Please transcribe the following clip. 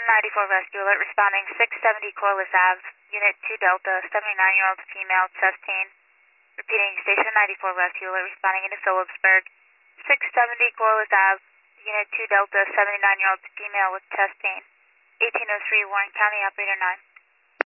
94 Rescue Alert responding 670 Corliss Ave, Unit 2 Delta, 79-year-old female, testing. Repeating, Station 94 Rescue Alert responding into Phillipsburg. 670 Corliss Ave, Unit 2 Delta, 79-year-old female with testing. 1803 Warren County, Operator 9.